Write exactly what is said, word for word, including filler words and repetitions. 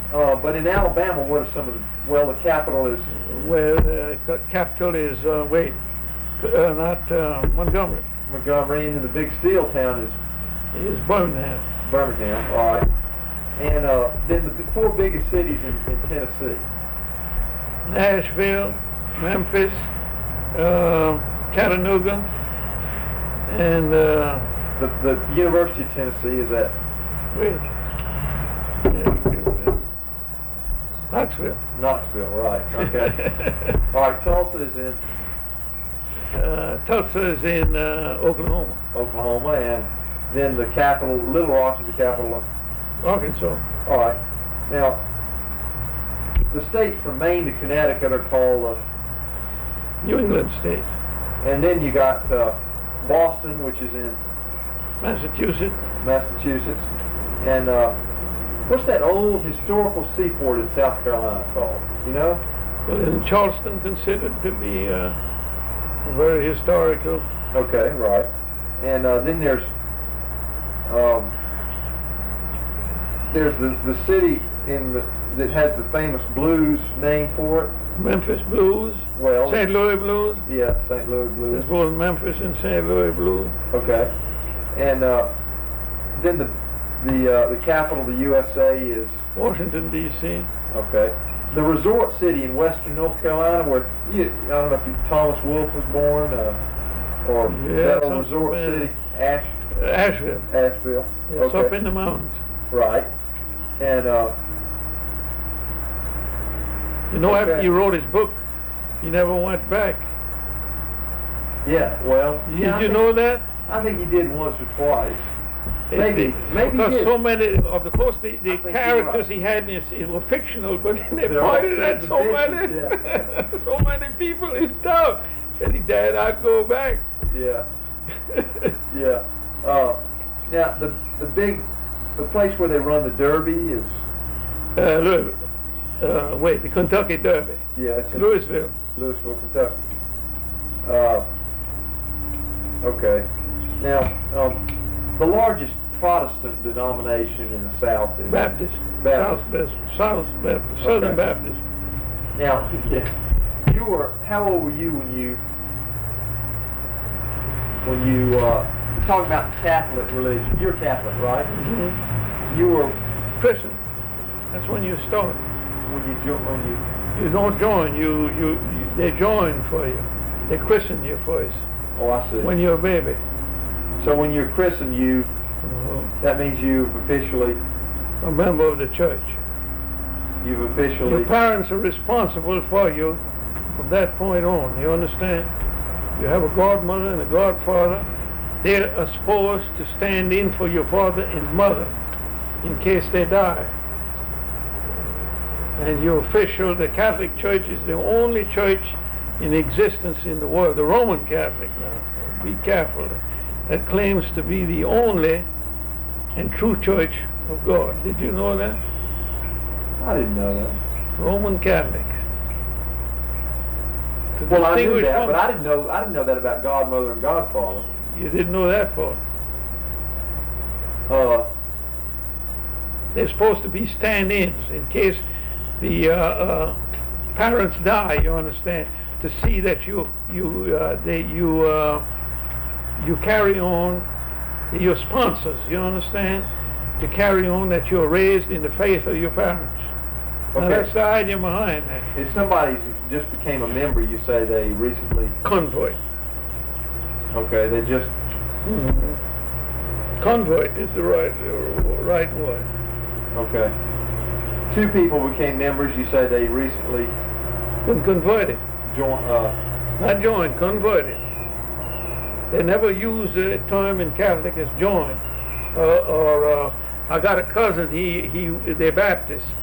Uh, but in Alabama, what are some of the, well, the capital is, Well, the uh, capital is, uh, wait, uh, not uh, Montgomery. Montgomery, and then the big steel town is Is Birmingham. Birmingham, all right. And uh, then the four biggest cities in, in Tennessee. Nashville, Memphis, uh, Chattanooga, and uh, The, the University of Tennessee is at wait, yeah, Knoxville. Knoxville, right, okay. All right, Tulsa is in Uh, Tulsa is in uh, Oklahoma. Oklahoma, and then the capital, Little Rock is the capital of, Arkansas. all right. Now, the states from Maine to Connecticut are called, uh, New England states. and then you got uh, Boston, which is in Massachusetts. Massachusetts, and uh, what's that old historical seaport in South Carolina called? You know? Well, isn't Charleston considered to be uh, a very historical? Okay, right. And uh, then there's um, there's the the city in the, that has the famous blues name for it. Memphis Blues. Well, Saint Louis Blues. yeah, Saint Louis Blues. There's both Memphis and Saint Louis Blues. Okay, and uh, then the the uh, the capital of the U S A is Washington, D C okay. The resort city in western North Carolina, where you, I don't know if you, Thomas Wolfe was born, uh, or Yeah, that old some- resort uh, city, Ash, Asheville. Asheville. Yeah, It's up in the mountains. Right. And uh, You know, after Okay. he wrote his book, he never went back. yeah, well, Did yeah, I you think- know that? I think he did once or twice. It- Maybe, it- maybe he because did. so many of the course the, I the think you're characters right. he had in his, it were fictional, but they They're all pointed at kinds so of many, bitches, so many people. It's tough. And he died. I'd go back. Yeah, yeah. Uh, now the the big, the place where they run the Derby is uh, look, uh, wait, the Kentucky Derby, yeah, it's in Louisville. Louisville, Kentucky. Uh, okay. Now, um, the largest Protestant denomination in the South is Baptist, Baptist. South Baptist, South Baptist, Southern Okay. Baptist. Now, yeah, you were. How old were you when you when you uh, you're talking about Catholic religion? You're Catholic, right? Mm-hmm. You were Christian. That's when you start. when you jo- when you. You don't join. You, you, you they join for you. They christen you first Oh, I see. when you're a baby. So when you're christened, you Uh-huh. that means you've officially A member of the church. you've officially. Your parents are responsible for you from that point on. You understand? You have a godmother and a godfather. They are supposed to stand in for your father and mother in case they die. And your official, the Catholic Church is the only church in existence in the world, the Roman Catholic now, be careful, that claims to be the only and true church of God. Did you know that? I didn't know that. Roman Catholics. To Well, I knew distinguish that, from- but I didn't know I didn't know that about godmother and godfather. You didn't know that for. Uh, They're supposed to be stand-ins in case the uh, uh, parents die. You understand? To see that you you uh, they you uh, you carry on. Your sponsors. You understand? To carry on that you're raised in the faith of your parents. Now, Okay. that's the idea behind that. if somebody just became a member, you say they recently. Convoy. Okay, they just. Mm-hmm. Convoy is the right uh, right word. Okay. Two people became members. You say they recently Been converted. joined. Uh, Not joined, converted. They never use the term in Catholic as join. Uh, or uh, I got a cousin, he, he, they're Baptist,